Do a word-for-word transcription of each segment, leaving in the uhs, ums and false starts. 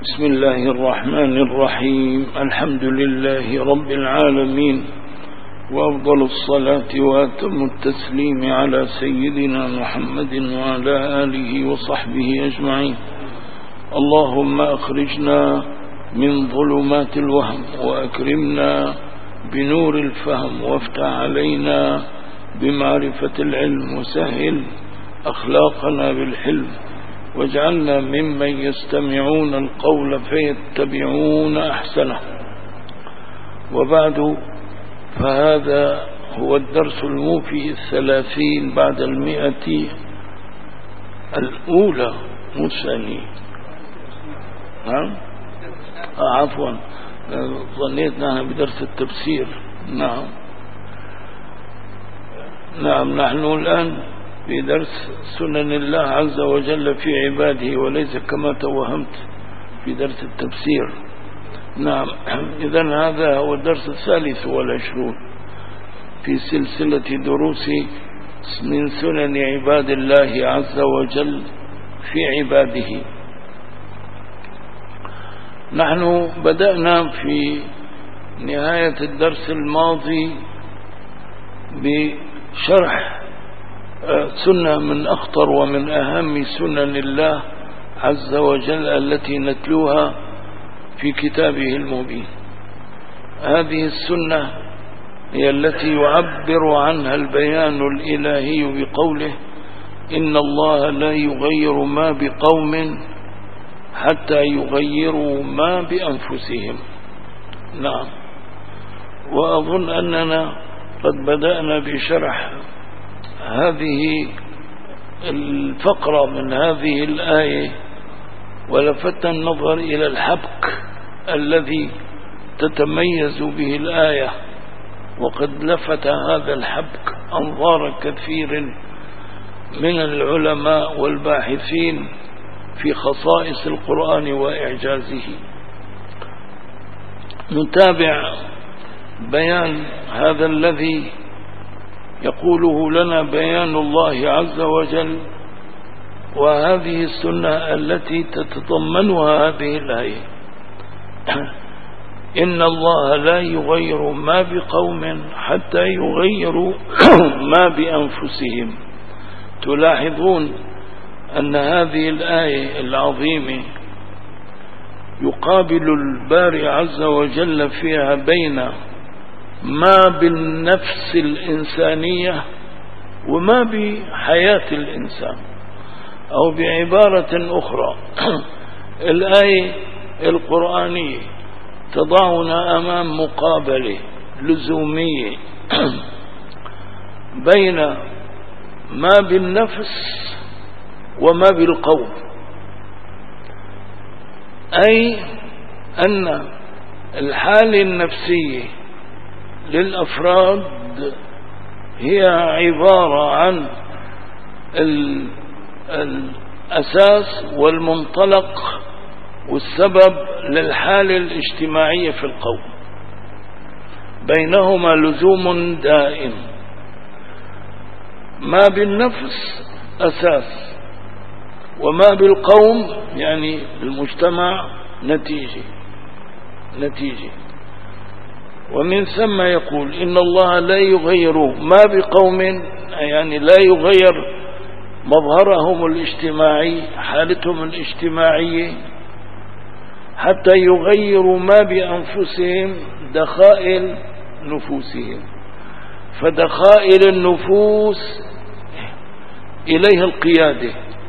بسم الله الرحمن الرحيم. الحمد لله رب العالمين، وأفضل الصلاة وأتم التسليم على سيدنا محمد وعلى آله وصحبه أجمعين. اللهم أخرجنا من ظلمات الوهم وأكرمنا بنور الفهم، وافتح علينا بمعرفة العلم، وسهل أخلاقنا بالحلم، واجعلنا ممن يستمعون القول فيتبعون أحسنه. وبعد، فهذا هو الدرس الموفي الثلاثين بعد المئة الأولى مثاني. نعم آه عفوا ظنيت أنها بدرس التفسير. نعم نعم نحن الآن في درس سنن الله عز وجل في عباده، وليس كما توهمت في درس التفسير. نعم إذن هذا هو الدرس الثالث والعشرون في سلسلة دروس من سنن عباد الله عز وجل في عباده. نحن بدأنا في نهاية الدرس الماضي بشرح سنة من أخطر ومن أهم سنن الله عز وجل التي نتلوها في كتابه المبين. هذه السنة هي التي يعبر عنها البيان الإلهي بقوله: إن الله لا يغير ما بقوم حتى يغيروا ما بأنفسهم. نعم، وأظن أننا قد بدأنا بشرح هذه الفقرة من هذه الآية، ولفت النظر إلى الحبك الذي تتميز به الآية، وقد لفت هذا الحبك أنظار كثير من العلماء والباحثين في خصائص القرآن وإعجازه. نتابع بيان هذا الذي يقوله لنا بيان الله عز وجل، وهذه السنة التي تتضمنها هذه الآية: إن الله لا يغير ما بقوم حتى يغيروا ما بأنفسهم. تلاحظون أن هذه الآية العظيمة يقابل الباري عز وجل فيها بين ما بالنفس الإنسانية وما بحياة الإنسان، أو بعبارة أخرى الآية القرآنية تضعنا أمام مقابلة لزومية بين ما بالنفس وما بالقول، أي أن الحالة النفسية للأفراد هي عبارة عن الأساس والمنطلق والسبب للحالة الاجتماعية في القوم، بينهما لزوم دائم. ما بالنفس أساس، وما بالقوم يعني المجتمع نتيجة نتيجة ومن ثم يقول: إن الله لا يغير ما بقوم، يعني لا يغير مظهرهم الاجتماعي، حالتهم الاجتماعية، حتى يغيروا ما بأنفسهم، دخائل نفوسهم. فدخائل النفوس إليها القيادة،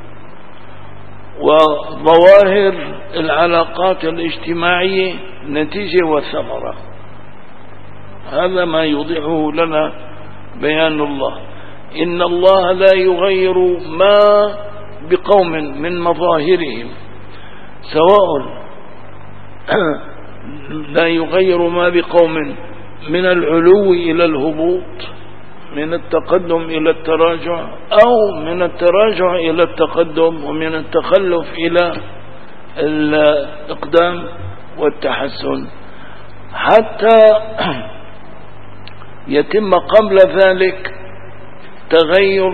وظواهر العلاقات الاجتماعية نتيجة وثمرة. هذا ما يوضحه لنا بيان الله. إن الله لا يغير ما بقوم من مظاهرهم، سواء لا يغير ما بقوم من العلو إلى الهبوط، من التقدم إلى التراجع، أو من التراجع إلى التقدم، ومن التخلف إلى الإقدام والتحسن، حتى يتم قبل ذلك تغير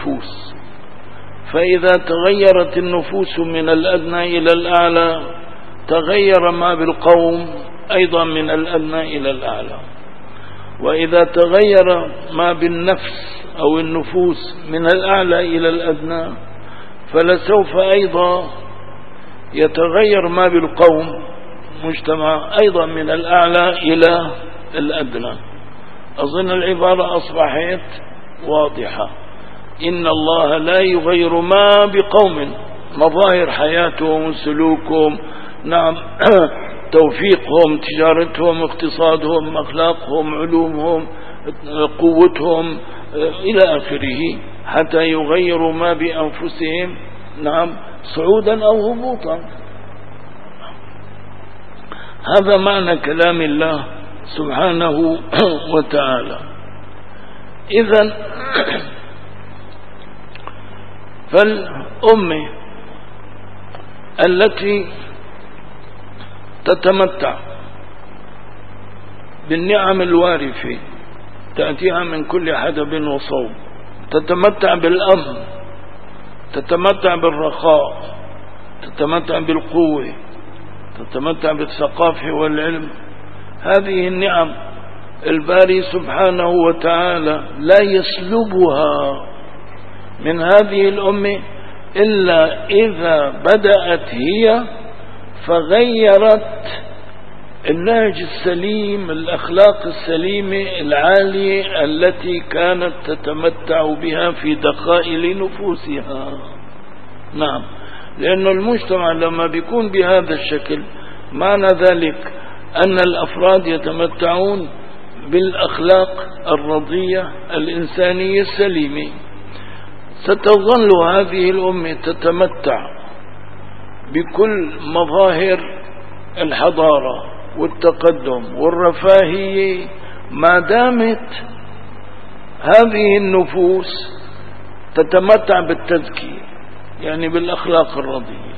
النفوس. فإذا تغيرت النفوس من الأدنى إلى الأعلى تغير ما بالقوم أيضا من الأدنى إلى الأعلى. وإذا تغير ما بالنفس أو النفوس من الأعلى إلى الأدنى فلسوف أيضا يتغير ما بالقوم مجتمع أيضا من الأعلى إلى الأدنى. أظن العبارة أصبحت واضحة. إن الله لا يغير ما بقوم، مظاهر حياتهم، سلوكهم، نعم، توفيقهم، تجارتهم، اقتصادهم، أخلاقهم، علومهم، قوتهم إلى آخره، حتى يغيروا ما بأنفسهم، نعم، صعودا أو هبوطا. هذا معنى كلام الله سبحانه وتعالى. إذن فالأمة التي تتمتع بالنعم الوارفة تأتيها من كل حدب وصوب، تتمتع بالأمن، تتمتع بالرخاء، تتمتع بالقوة، تتمتع بالثقافة والعلم. هذه النعم الباري سبحانه وتعالى لا يسلبها من هذه الأمة إلا إذا بدأت هي فغيرت النهج السليم، الأخلاق السليمة العالية التي كانت تتمتع بها في دقائق نفوسها. نعم، لأن المجتمع لما بيكون بهذا الشكل معنى ذلك أن الأفراد يتمتعون بالأخلاق الرضية الإنسانية السليمة. ستظل هذه الأمة تتمتع بكل مظاهر الحضارة والتقدم والرفاهية ما دامت هذه النفوس تتمتع بالتزكية، يعني بالأخلاق الرضية.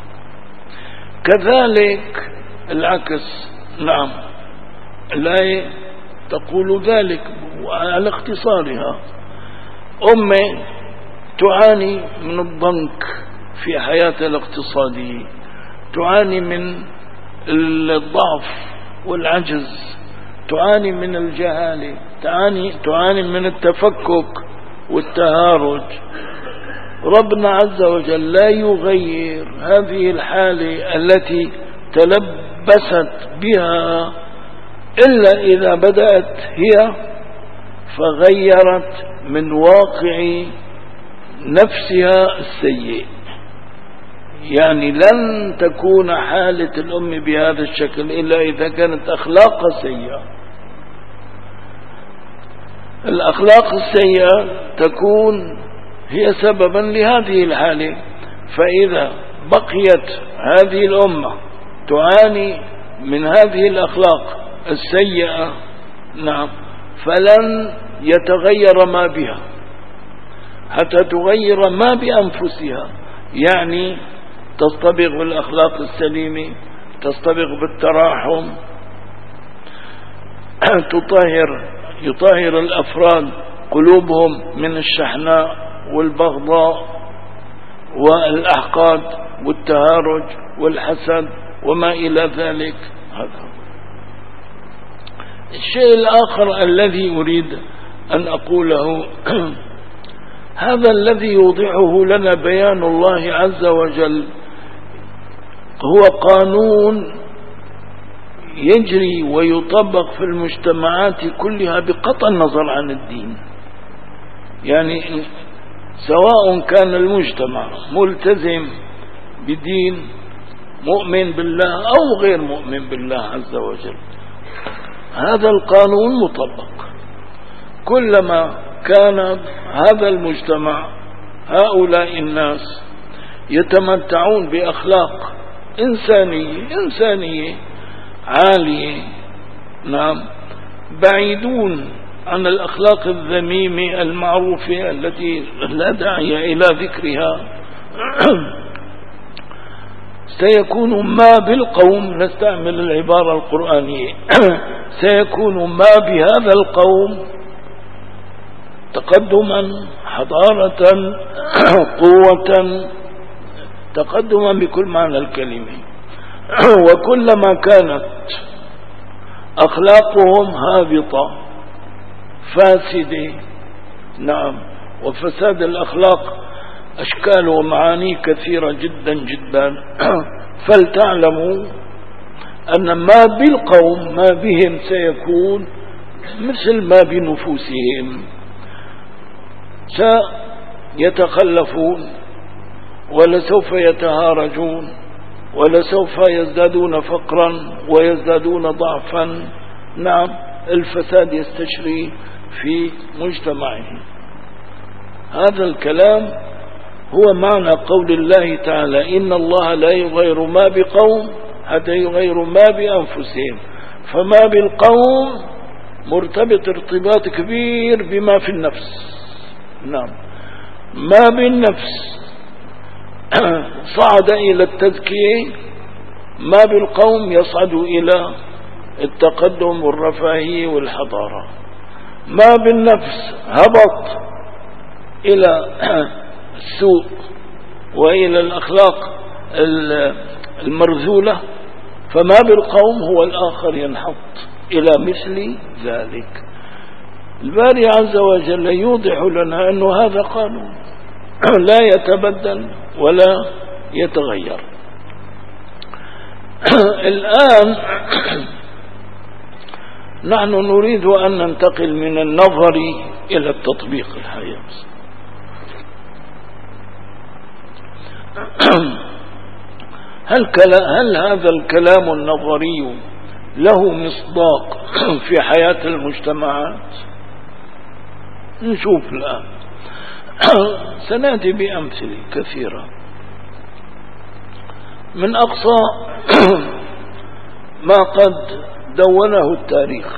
كذلك العكس. نعم، الآية تقول ذلك على اختصارها. أمة تعاني من الضنك في حياتها الاقتصادية، تعاني من الضعف والعجز، تعاني من الجهالة، تعاني, تعاني من التفكك والتهارج. ربنا عز وجل لا يغير هذه الحالة التي تلبست بها إلا إذا بدأت هي فغيرت من واقع نفسها السيء. يعني لن تكون حالة الأم بهذا الشكل إلا إذا كانت أخلاقها سيئة. الأخلاق السيئة تكون هي سببا لهذه الحالة. فإذا بقيت هذه الأمة تعاني من هذه الأخلاق السيئة، نعم، فلن يتغير ما بها حتى تغير ما بأنفسها. يعني تصطبغ الأخلاق السليمة، تصطبغ بالتراحم، تطهر يطهر الأفراد قلوبهم من الشحناء والبغضاء والأحقاد والتهارج والحسد وما إلى ذلك. هذا الشيء الآخر الذي أريد أن أقوله هذا الذي يوضحه لنا بيان الله عز وجل هو قانون يجري ويطبق في المجتمعات كلها بقطع النظر عن الدين. يعني سواء كان المجتمع ملتزم بدين، مؤمن بالله أو غير مؤمن بالله عز وجل، هذا القانون مطبق. كلما كان هذا المجتمع هؤلاء الناس يتمتعون بأخلاق إنسانية إنسانية عالية، نعم، بعيدون عن الأخلاق الذميمة المعروفة التي لا داعي إلى ذكرها، سيكون ما بالقوم، نستعمل العبارة القرآنية، سيكون ما بهذا القوم تقدما، حضارة، قوة، تقدما بكل معنى الكلمة. وكلما كانت أخلاقهم هابطة فاسدة. نعم. وفساد الأخلاق أشكال ومعاني كثيرة جدا جدا. فلتعلموا أن ما بالقوم ما بهم سيكون مثل ما بنفوسهم، سيتخلفون ولسوف يتهارجون ولسوف يزدادون فقرا ويزدادون ضعفا. نعم. الفساد يستشري في مجتمعهم. هذا الكلام هو معنى قول الله تعالى إن الله لا يغير ما بقوم حتى يغيروا ما بأنفسهم. فما بالقوم مرتبط ارتباط كبير بما في النفس. نعم. ما بالنفس صعد إلى التزكية، ما بالقوم يصعد إلى التقدم والرفاهية والحضارة. ما بالنفس هبط إلى السوء وإلى الأخلاق المرذولة، فما بالقوم هو الآخر ينحط إلى مثل ذلك. الباري عز وجل يوضح لنا أن هذا قانون لا يتبدل ولا يتغير. الآن نحن نريد أن ننتقل من النظر إلى التطبيق الحقيقي. هل, هل هذا الكلام النظري له مصداق في حياة المجتمعات؟ نشوف الآن. سنأتي بأمثلة كثيرة من أقصى ما قد دونه التاريخ.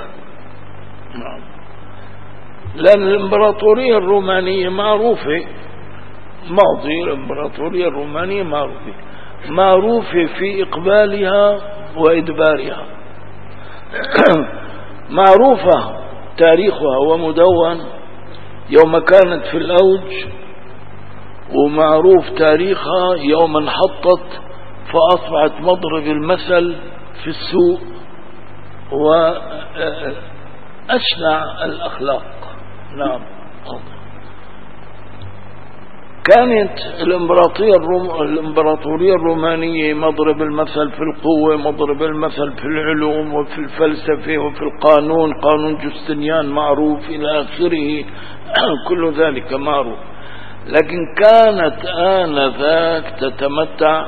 لأن الإمبراطورية الرومانية معروفة، ماضي الإمبراطورية الرومانية معروفة معروفة في إقبالها وإدبارها. معروفة تاريخها ومدون يوم كانت في الأوج، ومعروف تاريخها يوم انحطت فأصبحت مضرب المثل في السوء وأشنع الأخلاق. نعم. كانت الإمبراطورية الروم... الإمبراطورية الرومانية مضرب المثل في القوة، مضرب المثل في العلوم وفي الفلسفة وفي القانون، قانون جوستنيان معروف إلى آخره. كل ذلك معروف. لكن كانت آنذاك تتمتع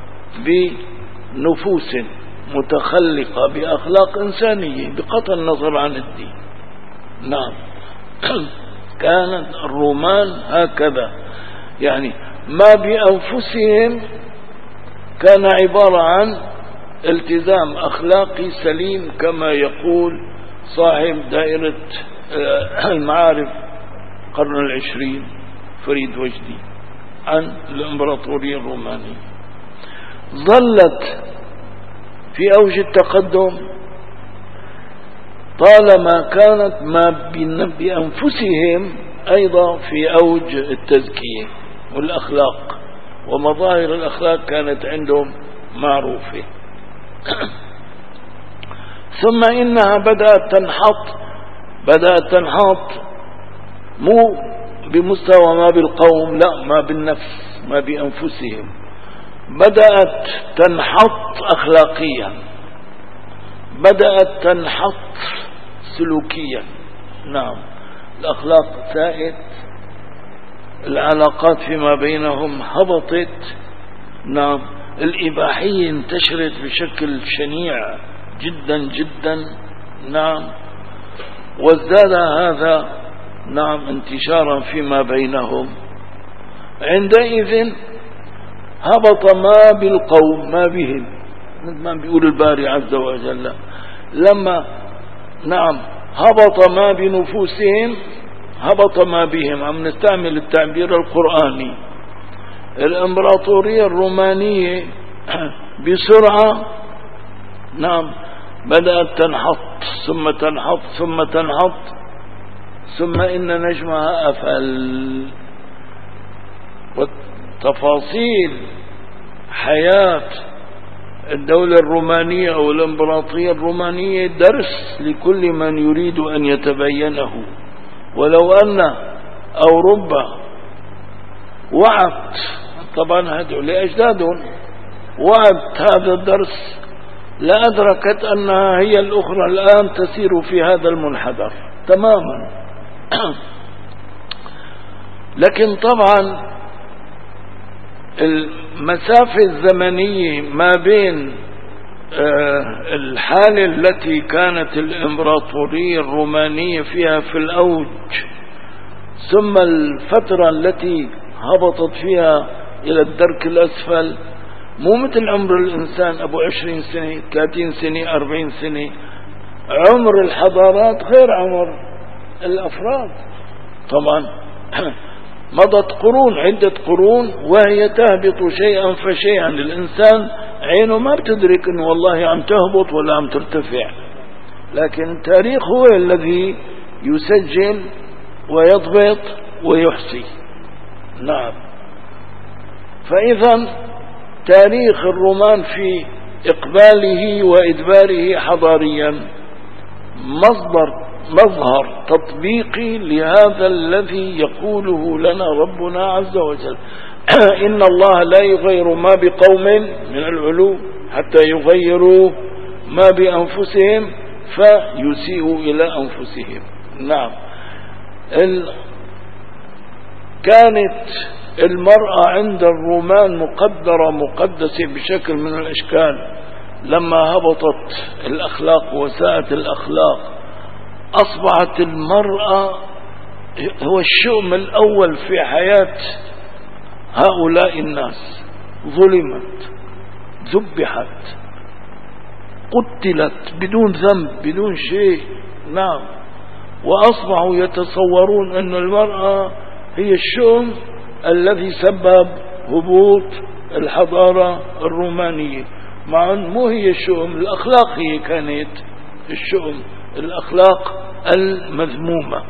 بنفوس متخلقة بأخلاق إنسانية بقطع النظر عن الدين. نعم. كانت الرومان هكذا، يعني ما بأنفسهم كان عبارة عن التزام أخلاقي سليم، كما يقول صاحب دائرة المعارف القرن العشرين فريد وجدي عن الإمبراطورية الرومانية. ظلت في أوج التقدم طالما كانت ما بأنفسهم أيضا في أوج التزكية والأخلاق، ومظاهر الأخلاق كانت عندهم معروفة. ثم إنها بدأت تنحط بدأت تنحط مو بمستوى ما بالقوم، لا، ما بالنفس، ما بأنفسهم. بدأت تنحط أخلاقيا، بدأت تنحط سلوكيا. نعم. الأخلاق سائت، العلاقات فيما بينهم هبطت. نعم. الإباحية انتشرت بشكل شنيع جدا جدا. نعم. وازداد هذا نعم انتشارا فيما بينهم. عندئذ هبط ما بالقوم ما بهم، مثل ما بيقول الباري عز وجل. لما نعم هبط ما بنفوسهم هبط ما بهم. عم نستعمل التعبير القرآني. الإمبراطورية الرومانية بسرعة نعم بدأت تنحط ثم تنحط ثم تنحط، ثم إن نجمها أفل. وتفاصيل حياة الدولة الرومانية أو الإمبراطورية الرومانية درس لكل من يريد أن يتبينه. ولو أن أوروبا وعت، طبعا هدعو لأجدادهم، وعت هذا الدرس لأدركت أنها هي الأخرى الآن تسير في هذا المنحدر تماما. لكن طبعا المسافة الزمنية ما بين الحالة التي كانت الإمبراطورية الرومانية فيها في الأوج ثم الفترة التي هبطت فيها إلى الدرك الأسفل مو مثل عمر الإنسان أبو عشرين سنة ثلاثين سنة أربعين سنة. عمر الحضارات غير عمر الأفراد. طبعا مضت قرون، عدة قرون، وهي تهبط شيئا فشيئا. الإنسان عينه ما بتدرك أنه والله عم تهبط ولا عم ترتفع، لكن التاريخ هو الذي يسجل ويضبط ويحصي. نعم. فإذا تاريخ الرومان في إقباله وإدباره حضاريا مصدر مظهر تطبيقي لهذا الذي يقوله لنا ربنا عز وجل: إن الله لا يغير ما بقوم من العلو حتى يغيروا ما بأنفسهم فيسيئوا إلى أنفسهم. نعم. ال... كانت المرأة عند الرومان مقدرة مقدسة بشكل من الأشكال. لما هبطت الأخلاق وساءت الأخلاق أصبحت المرأة هو الشؤم الأول في حياة هؤلاء الناس. ظلمت، ذبحت، قتلت بدون ذنب بدون شيء. نعم. وأصبحوا يتصورون أن المرأة هي الشؤم الذي سبب هبوط الحضارة الرومانية، مع أن مو هي الشؤم، الأخلاق هي كانت الشؤم، الأخلاق المذمومة.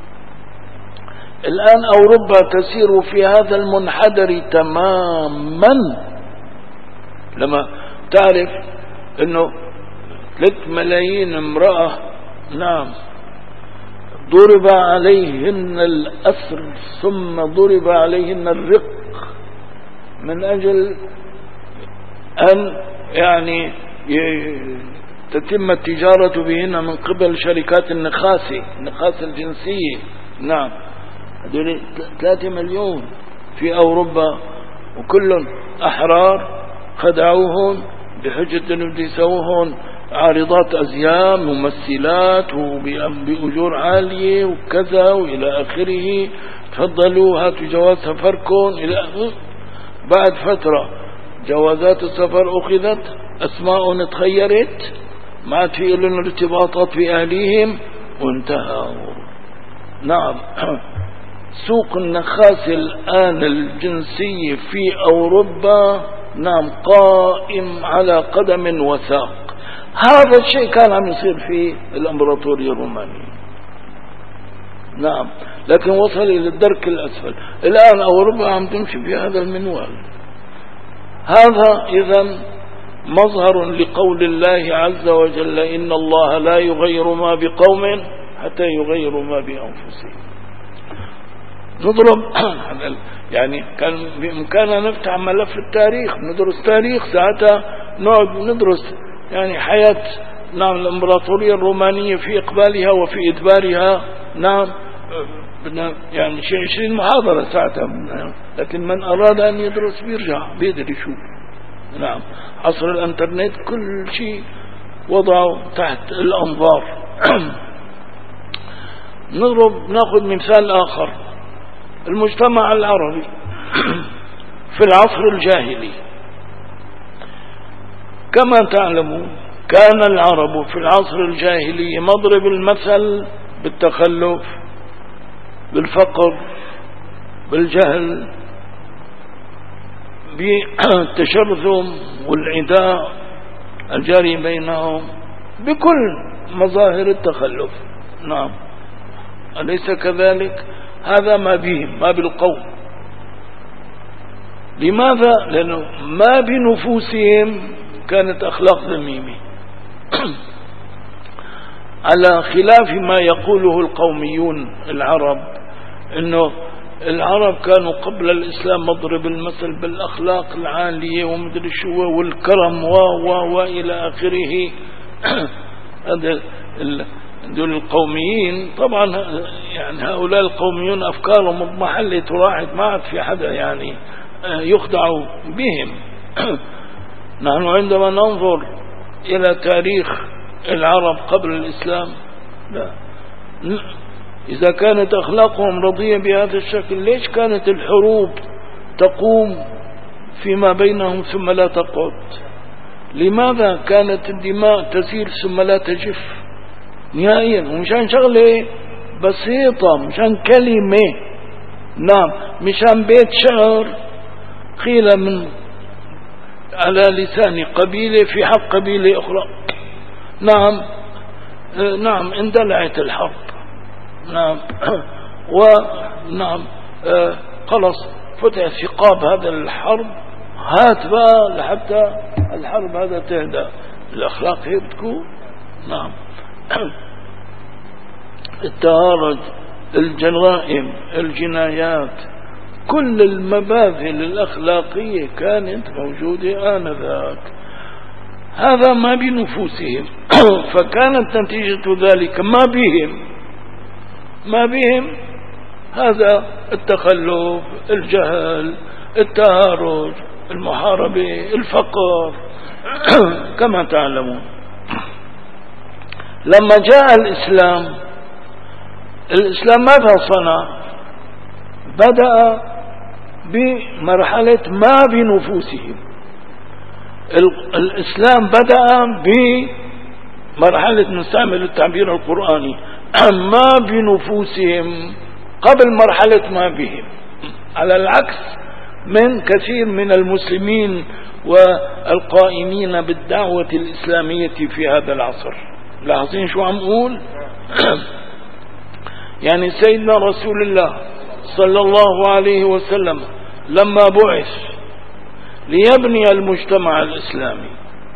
الآن أوروبا تسير في هذا المنحدر تماما. لما تعرف أنه ثلاث ملايين امرأة نعم ضرب عليهن الأسر ثم ضرب عليهن الرق من أجل أن يعني تتم التجارة بهن من قبل شركات النخاسة النخاسة الجنسية. نعم. هذول ثلاثة مليون في أوروبا وكلهم أحرار، خدعوهم بحجة أنه بده يسووهم عارضات أزياء ممثلات وبأجور عالية وكذا وإلى آخره. تفضلوا هاتوا جواز سفركم إلى بعد فترة جوازات السفر أخذت، أسماء تغيرت، ما عاد في لهم ارتباطات بأهليهم وانتهوا. نعم. سوق النخاسة الآن الجنسية في أوروبا نعم قائم على قدم وساق. هذا الشيء كان عم يصير في الإمبراطورية الرومانية. نعم. لكن وصل إلى الدرك الأسفل. الآن أوروبا عم تمشي في هذا المنوال. هذا إذن مظهر لقول الله عز وجل: إن الله لا يغير ما بقوم حتى يغيروا ما بأنفسهم. نضرب يعني كان بإمكاننا نفتح ملف التاريخ ندرس تاريخ ساعتها نقعد ندرس يعني حياة نعم الإمبراطورية الرومانية في إقبالها وفي إدبارها. نعم بدنا يعني شيء عشرين محاضرة ساعتها. لكن من أراد أن يدرس بيرجع بيقدر يشوف. نعم. عصر الانترنت كل شيء وضعه تحت الأنظار. نضرب ناخذ مثال آخر: المجتمع العربي في العصر الجاهلي. كما تعلمون كان العرب في العصر الجاهلي مضرب المثل بالتخلف، بالفقر، بالجهل، بالتشرذم والعداء الجاري بينهم، بكل مظاهر التخلف. نعم. أليس كذلك؟ هذا ما بهم ما بالقوم. لماذا؟ لأنه ما بنفوسهم كانت أخلاق ذميمة على خلاف ما يقوله القوميون العرب، إنه العرب كانوا قبل الإسلام مضرب المثل بالأخلاق العالية ومدري شو والكرم و و وإلى آخره. هذا دول القوميين طبعا، يعني هؤلاء القوميون أفكارهم مضمحلة وراحت، ما عاد في حدا يعني يخدع بهم. نحن عندما ننظر إلى تاريخ العرب قبل الإسلام، لا، إذا كانت أخلاقهم رضية بهذا الشكل، ليش كانت الحروب تقوم فيما بينهم ثم لا تقعد؟ لماذا كانت الدماء تسيل ثم لا تجف نهائيا؟ ومشان شغلة بسيطة، مشان كلمة، نعم، مشان بيت شعر قيل من على لسان قبيلة في حق قبيلة أخرى، نعم نعم اندلعت الحرب، نعم ونعم آه خلص فتح ثقاب هذا الحرب، هات بقى لحتى الحرب هذا تهدى. الأخلاق هي بتكون، نعم، التهارج، الجرائم، الجنايات، كل المباذل الأخلاقية كانت موجودة آنذاك. هذا ما بنفوسهم فكانت نتيجة ذلك ما بهم ما بهم هذا التخلف، الجهل، التهارج، المحاربة، الفقر كما تعلمون. لما جاء الإسلام، الإسلام ماذا صنع؟ بدأ بمرحلة ما بنفوسهم. الإسلام بدأ بمرحلة، نستعمل التعبير القرآني، ما بنفوسهم قبل مرحلة ما بهم، على العكس من كثير من المسلمين والقائمين بالدعوة الإسلامية في هذا العصر. لاحظين شو عم أقول؟ يعني سيدنا رسول الله صلى الله عليه وسلم لما بعث ليبني المجتمع الإسلامي،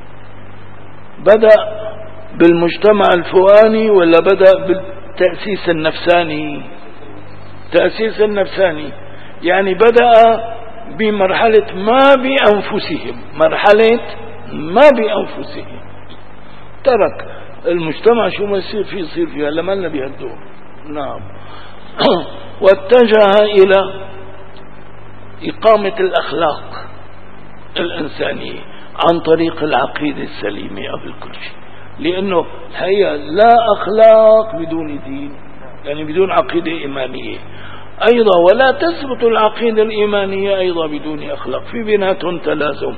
بدأ بالمجتمع الفؤاني ولا بدأ بالتأسيس النفساني؟ تأسيس النفساني، يعني بدأ بمرحلة ما بأنفسهم، مرحلة ما بأنفسهم، ترك المجتمع شو ما يصير فيه يصير فيها، لما لنا بهالدور، نعم، واتجه إلى إقامة الأخلاق الإنسانية عن طريق العقيدة السليمة قبل كل شيء، لأنه هي لا أخلاق بدون دين، يعني بدون عقيدة إيمانية أيضا، ولا تثبت العقيدة الإيمانية أيضا بدون أخلاق، في بيناتهم تلازم.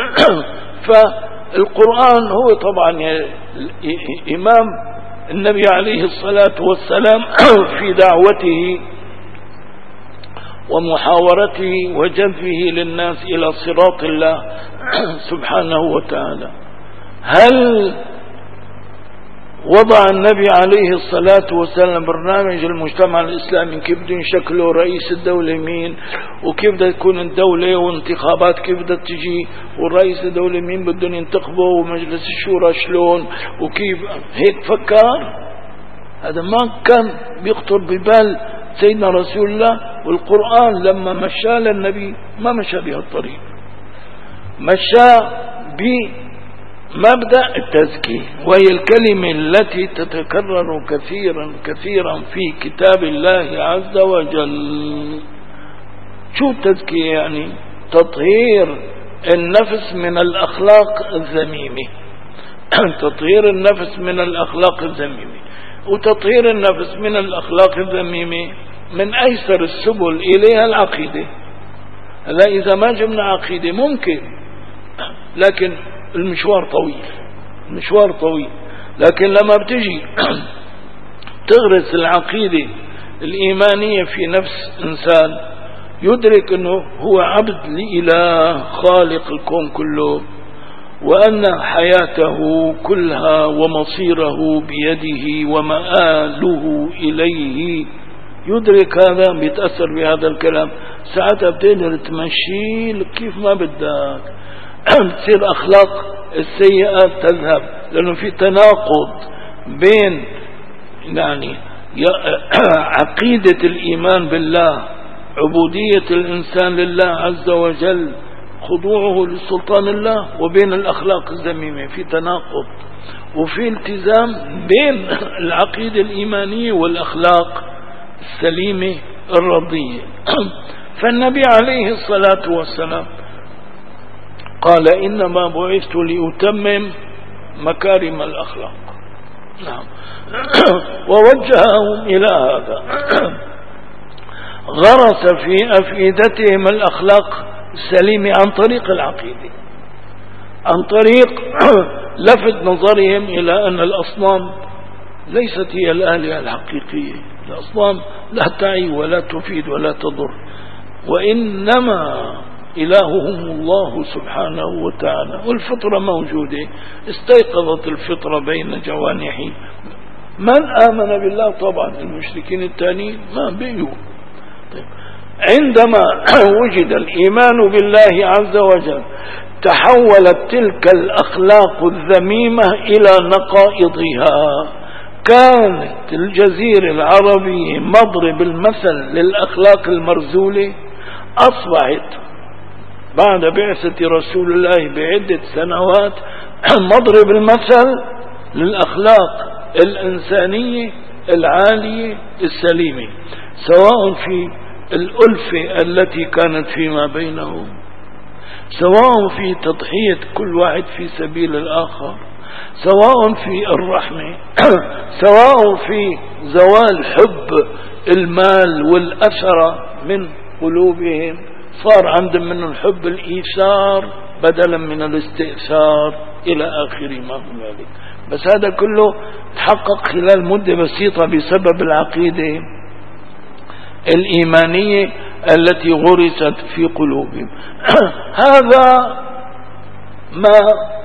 فالقرآن هو طبعا إمام النبي عليه الصلاة والسلام في دعوته ومحاورته وجذبه للناس إلى صراط الله سبحانه وتعالى. هل وضع النبي عليه الصلاة والسلام برنامج المجتمع الإسلامي كيف بده يشكله، رئيس الدولة مين، وكيف بده تكون الدولة، وانتخابات كيف بده تجي، والرئيس الدولة مين بدهم ينتخبه، ومجلس الشورى شلون، وكيف هيك فكر؟ هذا ما كان بيخطر ببال سيدنا رسول الله. والقرآن لما مشى للنبي ما مشى بهالطريق، مشى بمبدأ التزكية، وهي الكلمة التي تتكرر كثيرا كثيرا في كتاب الله عز وجل. شو التزكية؟ يعني تطهير النفس من الأخلاق الذميمة تطهير النفس من الأخلاق الذميمة. وتطهير النفس من الأخلاق الذميمة من أيسر السبل إليها العقيدة. هلا إذا ما جبنا عقيدة ممكن، لكن المشوار طويل، المشوار طويل. لكن لما بتجي تغرس العقيدة الإيمانية في نفس إنسان، يدرك أنه هو عبد لإله خالق الكون كله، وأن حياته كلها ومصيره بيده ومآله إليه، يدرك هذا، بيتأثر بهذا الكلام، ساعتها بتقدر تمشي كيف ما بدك. تصير أخلاق السيئات تذهب، لأنه في تناقض بين يعني عقيدة الإيمان بالله، عبودية الإنسان لله عز وجل، خضوعه لسلطان الله، وبين الأخلاق الذميمة، في تناقض، وفي التزام بين العقيدة الإيمانية والأخلاق السليمة الرضية. فالنبي عليه الصلاة والسلام قال إنما بعثت لأتمم مكارم الأخلاق. نعم. ووجههم إلى هذا، غرس في أفئدتهم الأخلاق السليمة عن طريق العقيدة، عن طريق لفت نظرهم إلى أن الأصنام ليست هي الآلهة الحقيقية، الأصنام لا تعي ولا تفيد ولا تضر، وإنما إلههم الله سبحانه وتعالى. والفطرة موجودة، استيقظت الفطرة بين جوانحي. من آمن بالله طبعا، المشركين الثانيين ما بيوا. طيب. عندما وجد الإيمان بالله عز وجل تحولت تلك الأخلاق الذميمة إلى نقائضها. كانت الجزيرة العربية مضرب المثل للأخلاق المرذولة، أصبحت بعد بعثة رسول الله بعدة سنوات مضرب المثل للأخلاق الإنسانية العالية السليمة، سواء في الألفة التي كانت فيما بينهم، سواء في تضحية كل واحد في سبيل الآخر، سواء في الرحمة، سواء في زوال حب المال والأثر من قلوبهم، صار عندهم من الحب الإيثار بدلا من الاستئثار إلى آخر ما هنالك. بس هذا كله تحقق خلال مدة بسيطة بسبب العقيدة الإيمانية التي غرست في قلوبهم. هذا ما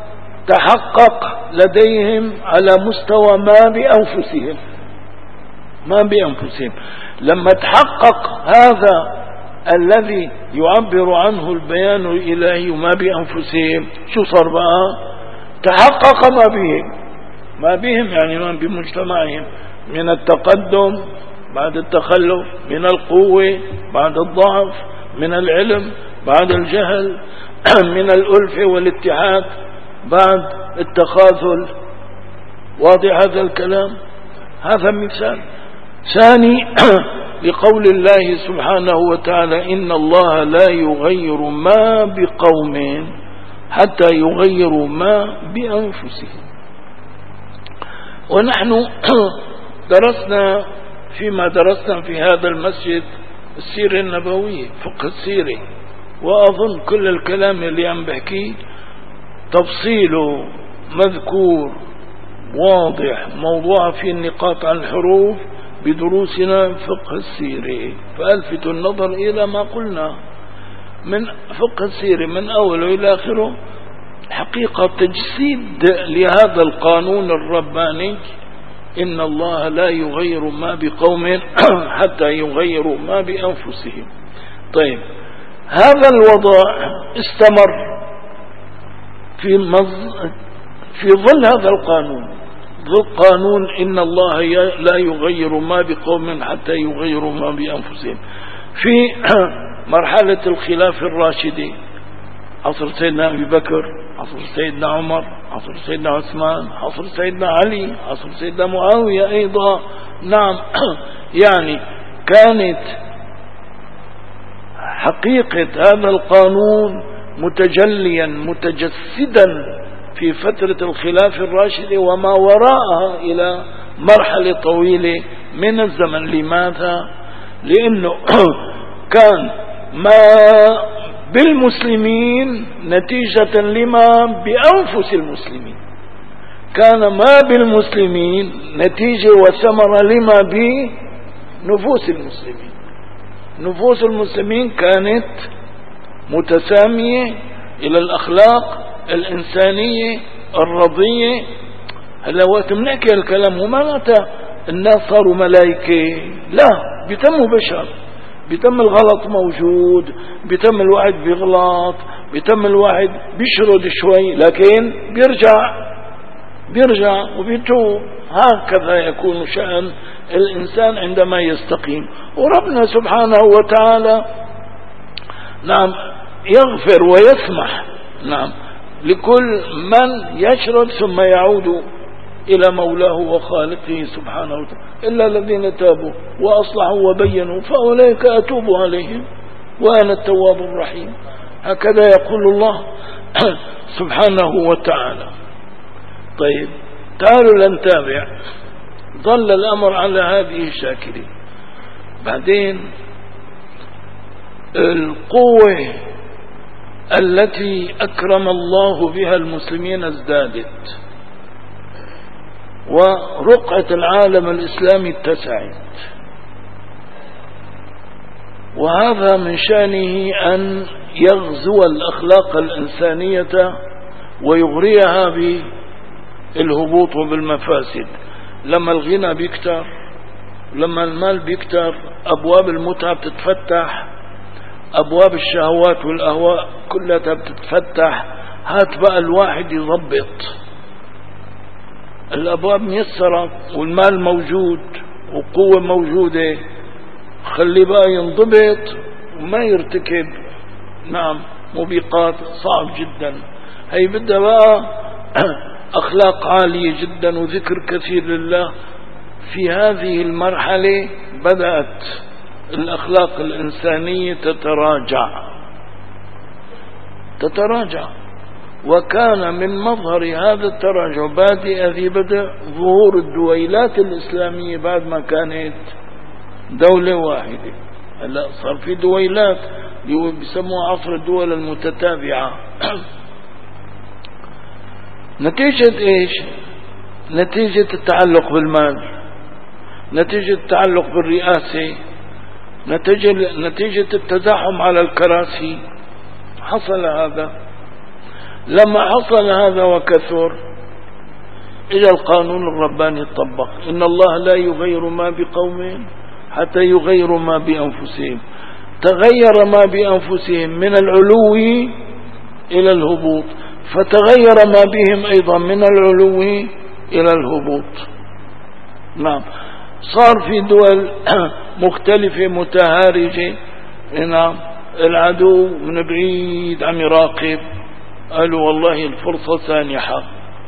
تحقق لديهم على مستوى ما بأنفسهم، ما بأنفسهم. لما تحقق هذا الذي يعبر عنه البيان الإلهي وما بأنفسهم، شو صار بقى؟ تحقق ما بهم، ما بهم يعني ما بمجتمعهم، من التقدم بعد التخلف، من القوة بعد الضعف، من العلم بعد الجهل، من الألفة والاتحاد بعد التخاذل. واضح هذا الكلام؟ هذا مثال ثاني لقول الله سبحانه وتعالى إن الله لا يغير ما بقوم حتى يغيروا ما بأنفسهم. ونحن درسنا فيما درسنا في هذا المسجد السيرة النبوية، فقه السيرة، وأظن كل الكلام اللي عم بحكيه تفصيله مذكور واضح، موضوع في النقاط عن الحروف بدروسنا فقه السيرة. فألفت النظر إلى ما قلنا من فقه السيرة من أوله إلى آخره، حقيقة تجسيد لهذا القانون الرباني إن الله لا يغير ما بقوم حتى يغيروا ما بأنفسهم. طيب، هذا الوضع استمر في مز... في ظل هذا القانون، ظل قانون إن الله لا يغير ما بقوم حتى يغيروا ما بأنفسهم، في مرحلة الخلافة الراشدي، عصر سيدنا أبي بكر، عصر سيدنا عمر، عصر سيدنا عثمان، عصر سيدنا علي، عصر سيدنا معاوية أيضا. نعم، يعني كانت حقيقة هذا القانون متجليا متجسدا في فترة الخلافة الراشدة وما وراءها إلى مرحلة طويلة من الزمن. لماذا؟ لأنه كان ما بالمسلمين نتيجة لما بأنفس المسلمين، كان ما بالمسلمين نتيجة وثمرة لما بنفوس المسلمين. نفوس المسلمين كانت متسامية إلى الأخلاق الإنسانية الرضية. هلا وقت بنحكي الكلام وما معناته الناس صاروا ملائكة، لا، بيتموا بشر، بتم الغلط موجود، بتم الواحد بيغلط، بتم الواحد بيشرد شوي، لكن بيرجع بيرجع وبيتوب. هكذا يكون شأن الإنسان عندما يستقيم. وربنا سبحانه وتعالى نعم يغفر ويسمح نعم لكل من يشرد ثم يعود إلى مولاه وخالقه سبحانه وتعالى، إلا الذين تابوا وأصلحوا وبينوا فأولئك أتوب عليهم وأنا التواب الرحيم. هكذا يقول الله سبحانه وتعالى. طيب تعالوا لنتابع. ظل الأمر على هذه الشاكلة. بعدين القوة التي أكرم الله بها المسلمين ازدادت، ورقعة العالم الإسلامي اتسعت، وهذا من شأنه أن يغزو الأخلاق الإنسانية ويغريها بالهبوط وبالمفاسد. لما الغنى بيكتر، لما المال بيكتر، أبواب المتعة بتتفتح، أبواب الشهوات والأهواء كلها بتتفتح. هات بقى الواحد يضبط، الأبواب ميسرة والمال موجود وقوة موجودة، خلي بقى ينضبط وما يرتكب نعم موبقات صعب جدا. هي بدها بقى أخلاق عالية جدا وذكر كثير لله. في هذه المرحلة بدأت الأخلاق الإنسانية تتراجع تتراجع وكان من مظهر هذا التراجع بادئ ذي بدء ظهور الدويلات الإسلامية بعد ما كانت دولة واحدة. هلا صار في دويلات بيسموها عصر الدول المتتابعة. نتيجة ايش؟ نتيجة التعلق بالمال، نتيجة التعلق بالرئاسة، نتيجة, نتيجة التزاحم على الكراسي حصل هذا. لما حصل هذا وكثر إلى القانون الرباني يطبق. إن الله لا يغير ما بقوم حتى يغيروا ما بأنفسهم. تغير ما بأنفسهم من العلو إلى الهبوط، فتغير ما بهم أيضا من العلو إلى الهبوط. نعم صار في دول مختلفة متهارجة. نعم العدو من بعيد عم يراقب، قالوا والله الفرصة سانحة،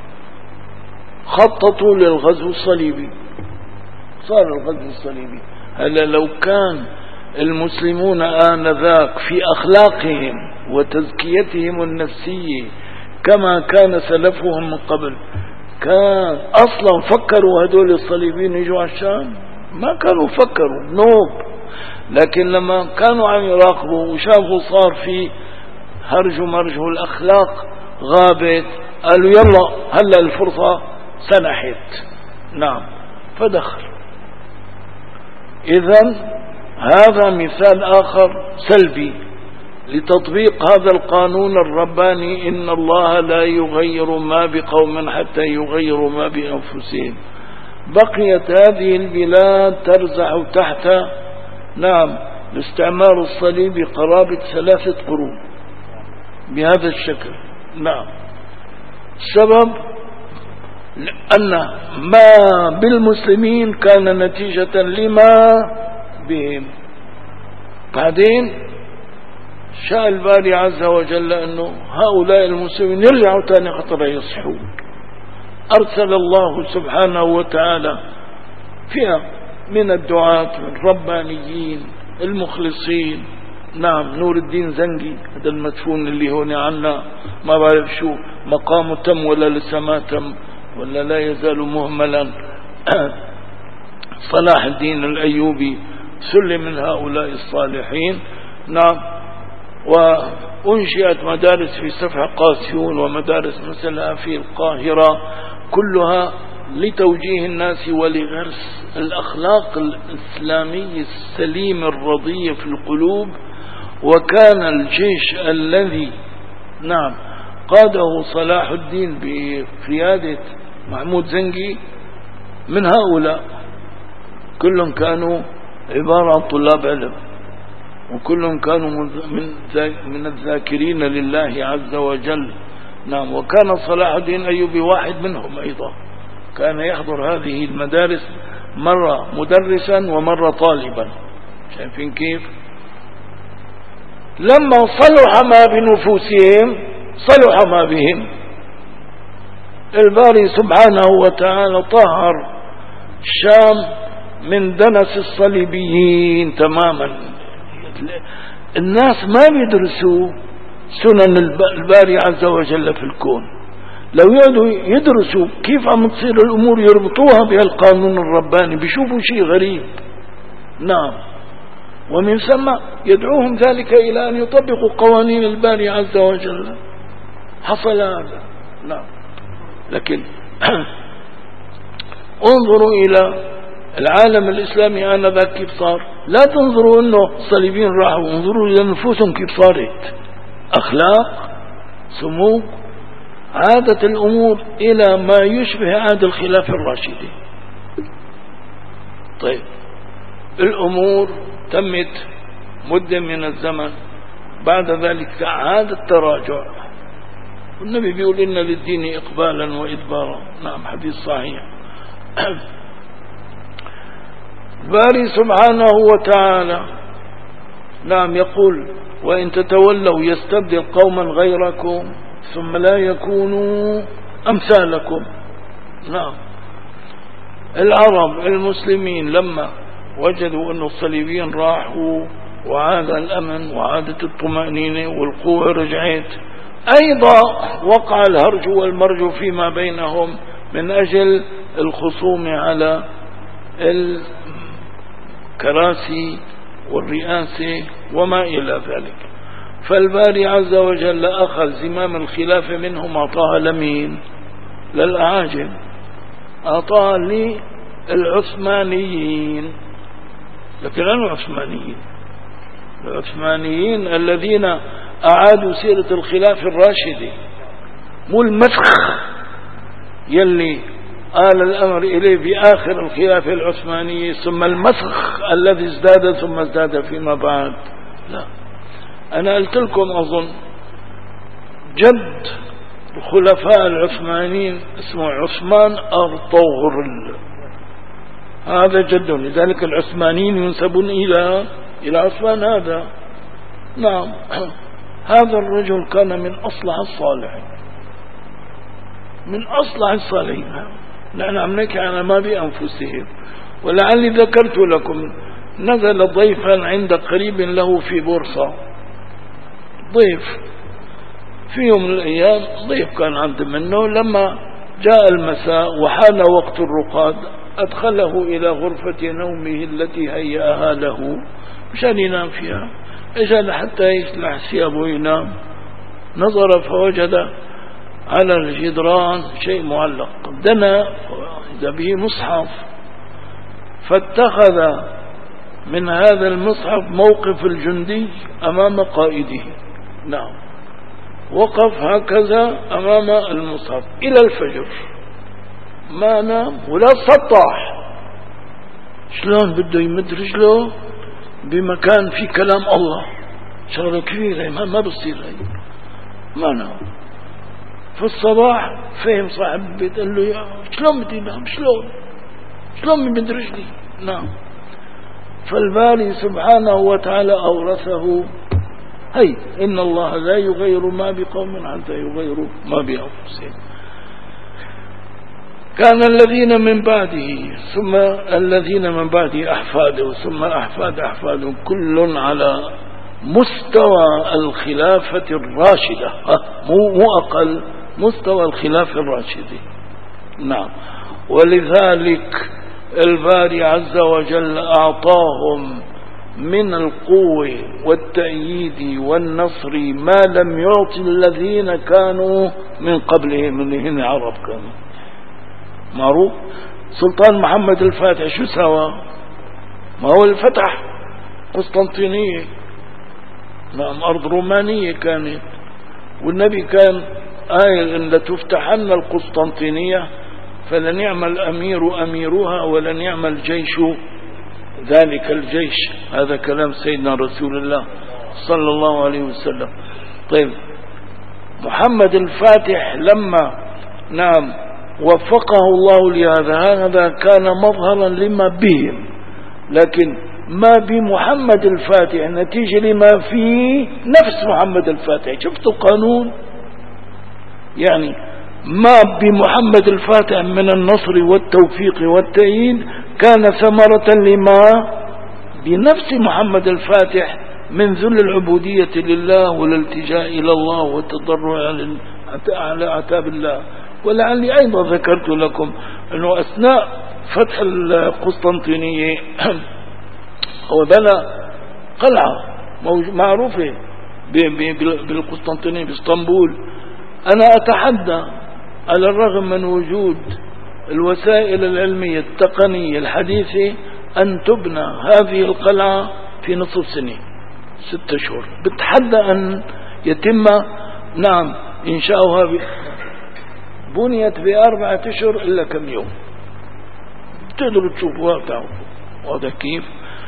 خططوا للغزو الصليبي، صار الغزو الصليبي. هلا لو كان المسلمون آنذاك في أخلاقهم وتزكيتهم النفسية كما كان سلفهم من قبل، كان أصلا فكروا هدول الصليبيين يجوا على الشام؟ ما كانوا فكروا نوب. لكن لما كانوا عم يراقبوا وشافوا صار في هرج ومرج والأخلاق غابت، قالوا يلا هلا الفرصة سنحت. نعم فدخل. إذن هذا مثال آخر سلبي لتطبيق هذا القانون الرباني. إن الله لا يغير ما بقوم حتى يغيروا ما بأنفسهم. بقيت هذه البلاد ترزح تحت نعم الاستعمار الصليبي قرابة ثلاثة قرون بهذا الشكل. نعم السبب أن ما بالمسلمين كان نتيجة لما بهم. بعدين شاء الباري عز وجل أنه هؤلاء المسلمين يرجعوا تاني خطر يصحون. أرسل الله سبحانه وتعالى فئة من الدعاة الربانيين المخلصين. نعم نور الدين زنقي هذا المدفون اللي هون عنا ما بعرف شو مقامه تم ولا لسه ما تم ولا لا يزال مهملا. صلاح الدين الأيوبي سلم من هؤلاء الصالحين. نعم وأنشئت مدارس في سفح قاسيون ومدارس مثلها في القاهرة، كلها لتوجيه الناس ولغرس الأخلاق الإسلامية السليمة الرضية في القلوب. وكان الجيش الذي نعم قاده صلاح الدين بقيادة محمود زنقي من هؤلاء، كلهم كانوا عبارة عن طلاب علم. وكلهم كانوا من من الذاكرين لله عز وجل. نعم. وكان صلاح الدين الأيوبي واحد منهم أيضا، كان يحضر هذه المدارس مرة مدرسا ومرة طالبا. شايفين كيف؟ لما صلح ما بنفوسهم صلح ما بهم. الباري سبحانه وتعالى طهر الشام من دنس الصليبيين تماما. الناس ما بيدرسوا سنن الباري عز وجل في الكون، لو يقعدوا يدرسوا كيف عم تصير الأمور يربطوها بهالقانون الرباني بيشوفوا شيء غريب. نعم. ومن ثم يدعوهم ذلك إلى أن يطبقوا قوانين الباري عز وجل. حصل هذا. نعم. لكن انظروا إلى العالم الإسلامي آنذاك كيف صار. لا تنظروا أنه الصليبيين راحوا، انظروا إلى نفوسهم كيف صارت، أخلاق، سموك، عادت الأمور إلى ما يشبه عهد الخلافة الراشدة. طيب الأمور تمت مدة من الزمن، بعد ذلك عاد التراجع، والنبي بيقول إن للدين إقبالا وإدبارا. نعم، حديث صحيح. باري سبحانه وتعالى نعم يقول: وإن تتولوا يستبدل قوما غيركم ثم لا يكونوا أمثالكم. نعم. العرب المسلمين لما وجدوا أن الصليبيين راحوا وعاد الأمن وعادت الطمأنينة والقوة رجعت، أيضا وقع الهرج والمرج فيما بينهم من أجل الخصوم على الكراسي والرئاسة وما إلى ذلك. فالباري عز وجل أخذ زمام الخلافة منهم، أعطاها لمين؟ للأعاجم، أعطاها للعثمانيين. لكن أنا العثمانيين العثمانيين الذين أعادوا سيرة الخلافة الراشدة، مو المسخ يلي آل الأمر إليه بآخر الخلافة العثمانية ثم المسخ الذي ازداد ثم ازداد فيما بعد. لا، أنا قلت لكم أظن جد الخلفاء العثمانيين اسمه عثمان أرطغرل، هذا جد، لذلك العثمانيين ينسبون إلى إلى عثمان هذا. نعم. هذا الرجل كان من أصلح الصالحين، من أصلح الصالحين. نحن عم نحكي عن ما بأنفسهم. ولعلي ذكرت لكم نزل ضيفا عند قريب له في بورصة، ضيف في يوم من الأيام، ضيف كان عند منه، لما جاء المساء وحان وقت الرقاد أدخله إلى غرفة نومه التي هيأها له مشان ينام فيها. اجى حتى يسلح ثيابه ينام، نظر فوجد على الجدران شيء معلق، دنا إذا به مصحف، فاتخذ من هذا المصحف موقف الجندي أمام قائده. نعم. وقف هكذا أمام المصحف إلى الفجر، ما نام ولا سطح. شلون بده يمد رجله بمكان في كلام الله؟ شغلة كبيرة، ما, ما بصير هي. ما نام. في الصباح فهم صاحب البيت، قال له: شلون بدي نام؟ شلون شلون بمد رجلي؟ نعم. فالباري سبحانه وتعالى أورثه: هي إن الله لا يغير ما بقوم حتى يغيروا ما بأنفسهم. كان الذين من بعده ثم الذين من بعده أحفاده ثم أحفاد أحفاده كل على مستوى الخلافة الراشدة، مو مو أقل، مستوى الخلافة الراشدة. نعم. ولذلك الباري عز وجل أعطاهم من القوة والتأييد والنصر ما لم يعطي الذين كانوا من قبلهم، من هن عرب كانوا معروف. سلطان محمد الفاتح شو سوى؟ ما هو الفتح قسطنطينية، نعم، أرض رومانية كانت، والنبي كان آية إن لتفتحن القسطنطينية فلن يعمل الأمير أميرها ولن يعمل الجيش ذلك الجيش. هذا كلام سيدنا رسول الله صلى الله عليه وسلم. طيب محمد الفاتح لما نعم وفقه الله لهذا، هذا كان مظهرا لما بهم، لكن ما بمحمد الفاتح نتيجة لما فيه نفس محمد الفاتح. شفتوا قانون يعني ما بمحمد الفاتح من النصر والتوفيق والتأييد كان ثمرة لما بنفس محمد الفاتح من ذل العبودية لله والالتجاء إلى الله والتضرع على عتاب الله. ولعلي أيضا ذكرت لكم أنه أثناء فتح القسطنطينية هو بنى قلعة معروفة بالقسطنطينية باسطنبول. أنا أتحدى على الرغم من وجود الوسائل العلمية التقنية الحديثة أن تبنى هذه القلعة في نصف سنة ستة شهور. بتحدى أن يتم نعم إنشاؤها ب... بنيت بأربعة أشهر إلا كم يوم. تقدروا تشوفوها بتعرفوا وهذا كيف.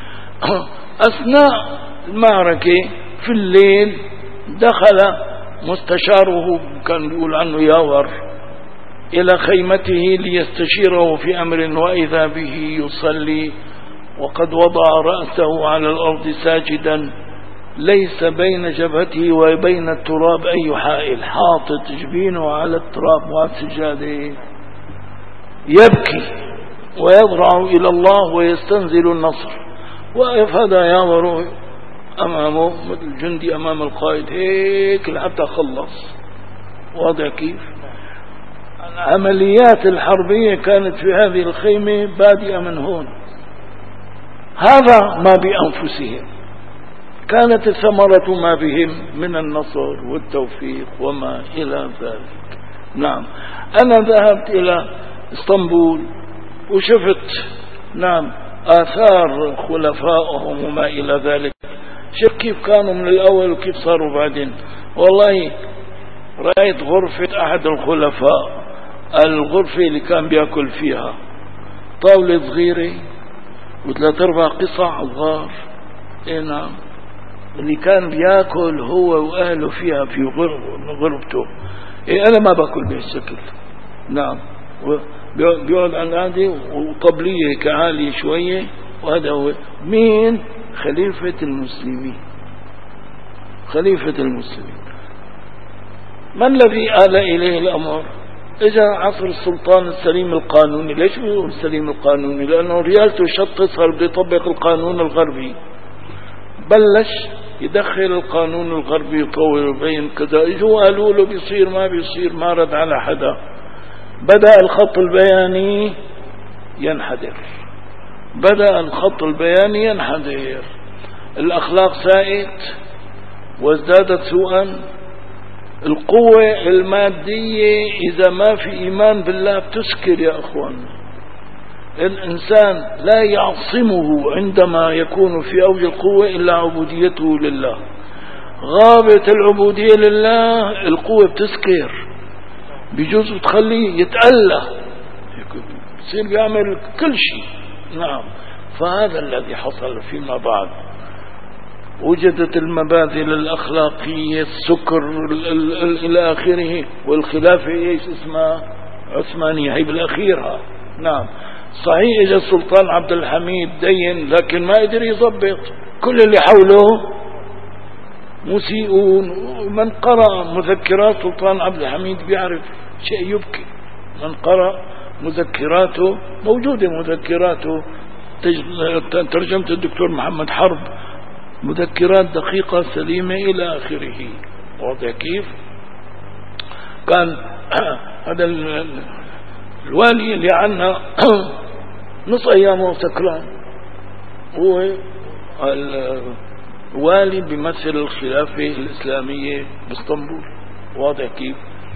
أثناء المعركة في الليل دخل مستشاره كان بيقول عنه ياور إلى خيمته ليستشيره في أمر، وإذا به يصلي وقد وضع رأسه على الأرض ساجدا، ليس بين جبهته وبين التراب أي حائل، حاطط جبينه على التراب والسجادة يبكي ويضرع إلى الله ويستنزل النصر. وقف هذا ياور أمامه مثل جندي أمام القائد هيك لحتى خلص. واضح كيف؟ العمليات الحربية كانت في هذه الخيمة بادئة من هون. هذا ما بأنفسهم، كانت ثمرة ما بهم من النصر والتوفيق وما إلى ذلك. نعم أنا ذهبت إلى اسطنبول وشفت نعم آثار خلفائهم وما إلى ذلك. شوف كيف كانوا من الأول وكيف صاروا بعدين. والله رأيت غرفة أحد الخلفاء، الغرفة اللي كان بيأكل فيها طاولة صغيرة وثلاث أربع قصع صغار. إيه نعم اللي كان بيأكل هو وأهله فيها في غرفته. إيه أنا ما باكل بهالشكل. نعم بيقعد عن قاعدة وطبلية كعالية شوية، وهذا هو مين؟ خليفة المسلمين. خليفة المسلمين ما الذي آل إليه الأمر؟ إجا عصر السلطان السليم القانوني. ليش بيقول السليم القانوني؟ لأنه ريالته شط صار بده يطبق القانون الغربي، بلش يدخل القانون الغربي يطور ويبين كذا. اجوا قالوا له بيصير ما بيصير، ما رد على حدا. بدأ الخط البياني ينحدر، بدأ الخط البياني ينحدر. الأخلاق سائت وازدادت سوءا. القوة المادية إذا ما في إيمان بالله بتسكر يا أخوان. الإنسان لا يعصمه عندما يكون في أوج القوة إلا عبوديته لله. غابت العبودية لله القوة بتسكر، بيجوز تخليه يتأله، يصير بيعمل كل شيء. نعم فهذا الذي حصل فيما بعد. وجدت المبادئ الأخلاقية، السكر إلى آخره. والخلافة إيش اسمها؟ عثمانية هي بالأخيرها. نعم صحيح إجا السلطان عبد الحميد دين لكن ما قدر يضبط. كل اللي حوله مسيئون. من قرأ مذكرات سلطان عبد الحميد بيعرف شيء يبكي. من قرأ مذكراته موجودة، مذكراته ترجمة الدكتور محمد حرب، مذكرات دقيقة سليمة إلى آخره. واضح كيف؟ كان هذا الوالي اللي عنا نص أيامه سكران، هو الوالي بيمثل الخلافة الإسلامية باسطنبول. واضح كيف؟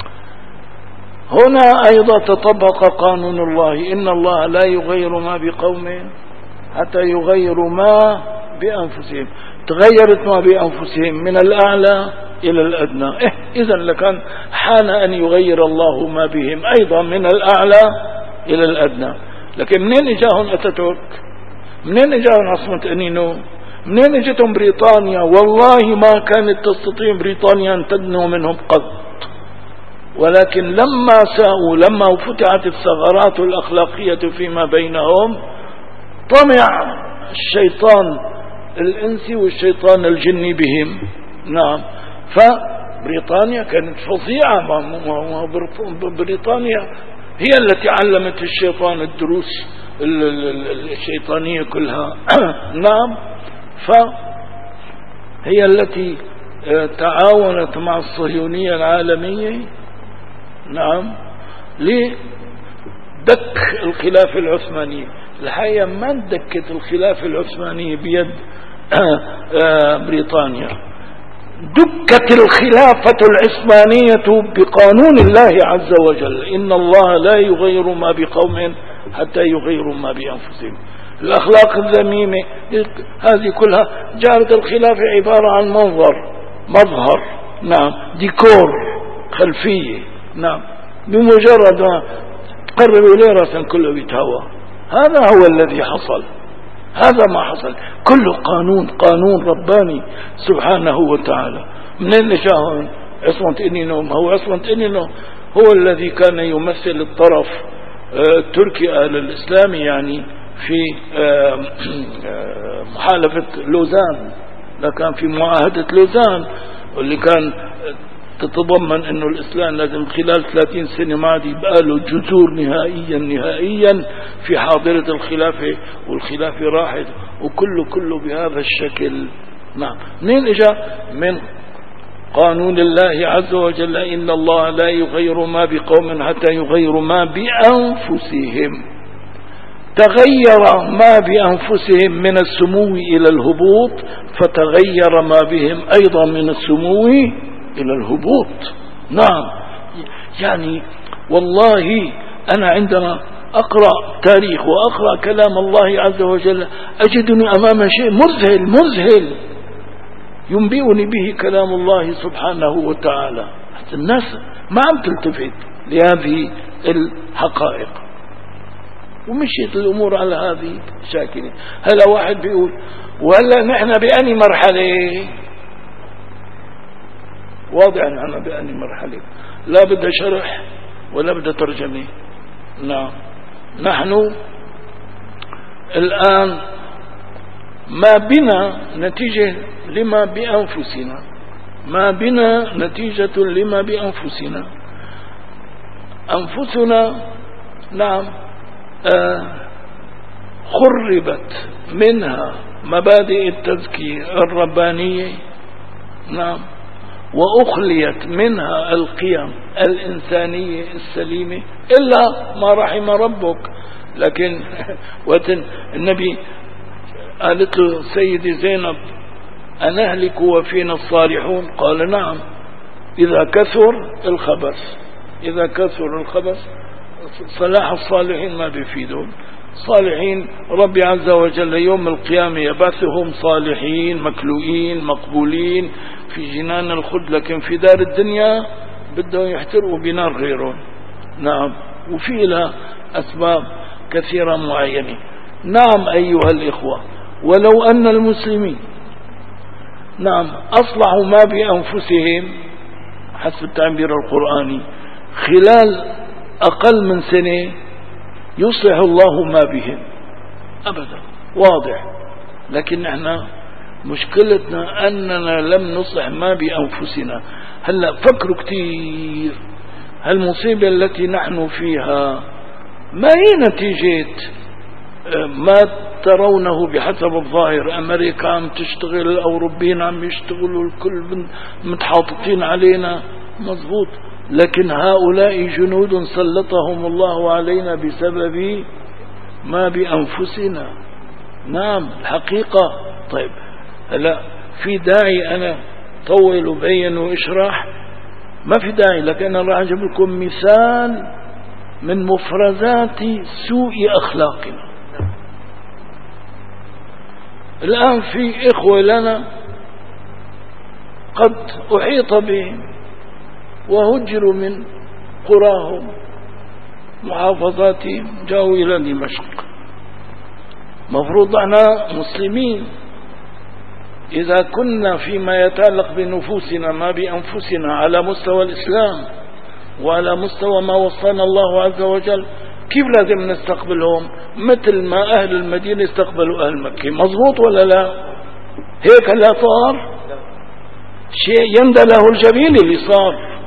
هنا أيضا تطبق قانون الله: إن الله لا يغير ما بقوم حتى يغيروا ما بأنفسهم. تغيرت ما بأنفسهم من الأعلى إلى الأدنى. إيه إذن لكان حان أن يغير الله ما بهم أيضا من الأعلى إلى الأدنى. لكن منين إجاهم أتاتورك؟ منين اجاهم عاصمة أنينو؟ منين اجتهم بريطانيا؟ والله ما كانت تستطيع بريطانيا أن تدنو منهم قط، ولكن لما ساءوا، لما فتحت الثغرات الأخلاقية فيما بينهم، طمع الشيطان الإنسي والشيطان الجني بهم. نعم. فبريطانيا كانت فظيعة. بريطانيا هي التي علمت الشيطان الدروس الشيطانية كلها. نعم. فهي التي تعاونت مع الصهيونية العالمية، نعم، لدك الخلافة العثمانية. الحقيقة ما اندكت الخلافة العثمانية بيد بريطانيا، دكت الخلافة العثمانية بقانون الله عز وجل. إن الله لا يغير ما بقوم حتى يغيروا ما بأنفسهم. الأخلاق الذميمة هذه كلها جعلت الخلافة عبارة عن منظر، مظهر، نعم، ديكور، خلفية. نعم. بمجرد ما تقرب إليه رأسا كله بيتهوى. هذا هو الذي حصل، هذا ما حصل. كله قانون، قانون رباني سبحانه وتعالى. منين نشاهون عصمة أنينو؟ هو عصمة أنينو هو الذي كان يمثل الطرف التركي أهل الإسلام، يعني في محالفة لوزان، لكان في معاهدة لوزان، واللي كان تتضمن انه الاسلام لازم خلال ثلاثين سنة ما عاد يبقى له جذور نهائيا نهائيا في حاضرة الخلافة، والخلافة راحت، وكله كله بهذا الشكل. نعم. منين اجا؟ من قانون الله عز وجل. إن الله لا يغير ما بقوم حتى يغيروا ما بأنفسهم. تغير ما بأنفسهم من السمو إلى الهبوط، فتغير ما بهم أيضا من السمو إلى الهبوط. نعم. يعني والله أنا عندما أقرأ تاريخ وأقرأ كلام الله عز وجل أجدني أمام شيء مذهل مذهل ينبئني به كلام الله سبحانه وتعالى. الناس ما عم تلتفت لهذه الحقائق، ومشيت الأمور على هذه الشاكلة. هلا واحد بيقول وهلا نحن بأني مرحلة؟ واضح نحن بأني مرحلة، لا بدها شرح ولا بدها ترجمة. نعم. نحن الآن ما بنا نتيجة لما بأنفسنا، ما بنا نتيجة لما بأنفسنا. أنفسنا، نعم، آه خربت منها مبادئ التزكية الربانية، نعم، وأخليت منها القيم الإنسانية السليمة إلا ما رحم ربك. لكن وقت النبي قالت له سيدي زينب أنهلك وفينا الصالحون؟ قال نعم، إذا كثر الخبث، إذا كثر الخبث صلاح الصالحين ما بيفيدون. صالحين ربي عز وجل يوم القيامة يبعثهم صالحين مكلوئين مقبولين في جنان الخلد، لكن في دار الدنيا بدهم يحترقوا بنار غيرهم. نعم. وفي لها أسباب كثيرة معينة. نعم أيها الإخوة، ولو أن المسلمين، نعم، أصلحوا ما بأنفسهم حسب التعبير القرآني خلال أقل من سنة يصلح الله ما بهم أبدا، واضح. لكن نحن مشكلتنا أننا لم نصلح ما بأنفسنا. هلأ فكروا كتير، هالمصيبة التي نحن فيها ما هي نتيجة ما ترونه بحسب الظاهر. أمريكا عم تشتغل، الأوروبيين عم يشتغلوا، الكل متحاططين علينا، مضبوط. لكن هؤلاء جنود سلطهم الله علينا بسبب ما بأنفسنا. نعم الحقيقة. طيب هلا في داعي أنا طول وبين وإشراح؟ ما في داعي، لكن أنا راح أجيب لكم مثال من مفرزات سوء أخلاقنا. الآن في إخوة لنا قد أحيط بهم وهجروا من قراهم محافظاتهم، جاءوا إلى دمشق. مفروض أنا مسلمين إذا كنا فيما يتعلق بنفوسنا ما بأنفسنا على مستوى الإسلام وعلى مستوى ما وصانا الله عز وجل، كيف لازم نستقبلهم مثل ما أهل المدينة استقبلوا أهل مكة؟ مضبوط ولا لا؟ هيك لا صار شيء يندى له الجبين اللي صار.